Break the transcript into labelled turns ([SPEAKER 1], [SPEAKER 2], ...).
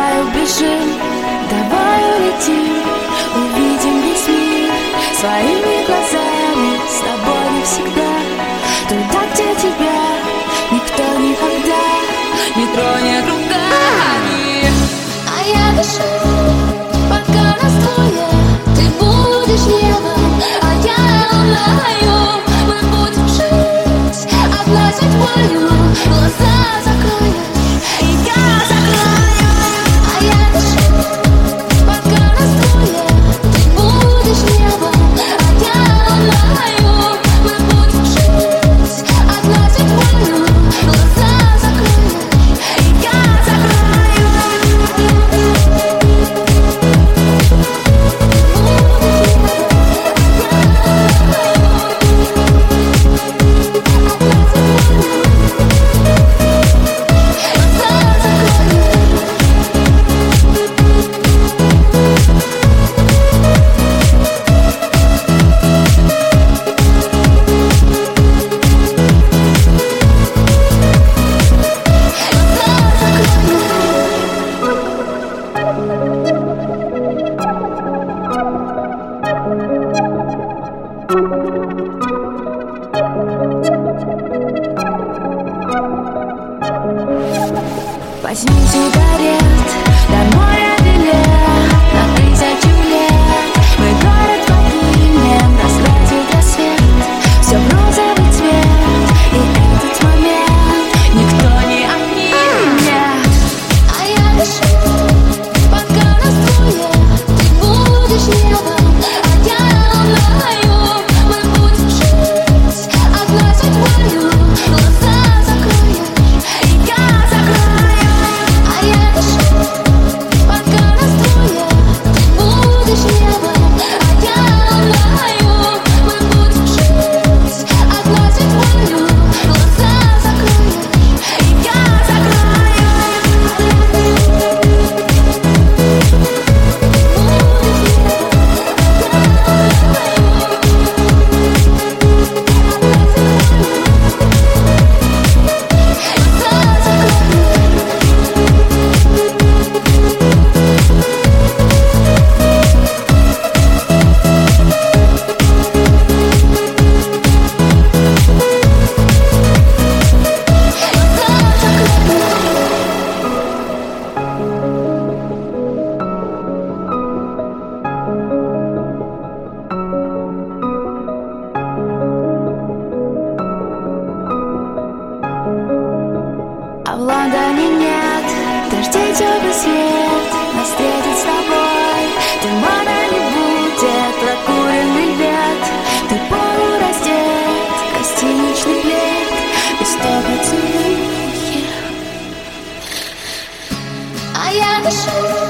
[SPEAKER 1] Давай убежим, давай улетим, увидим весь мир своими глазами, с тобой навсегда. Туда, где тебя никто никогда не тронет руками. А я дышу, пока нас двое, ты будешь небом, а я луною. Мы будем жить одной судьбою, глаза закроешь, и я закрою. А я дышу, пока нас двое, ты будешь небом, а я луною. Мы будем жить одной судьбою, глаза закроешь, и я закрою. Возьми сигарет, до моря билет на 1000 лет. Мы город покинем, раскрасит рассвет, все в розовый цвет, и этот момент никто не отнимет. А я дышу, пока нас двое, ты будешь небом, а я луною. Мы будем жить одной судьбою, глаза закроешь, и я закрою. А я дышу, пока нас двое, ты будешь небом, а я луною. Мы будем жить одной судьбою, глаза закроешь, и я закрою. А в Лондоне нет дождей, теплый свет нас встретит с тобой. Тумана не будет, прокуренный лет, ты полураздет, гостиничный плед, листок поцелуев. А я дышу,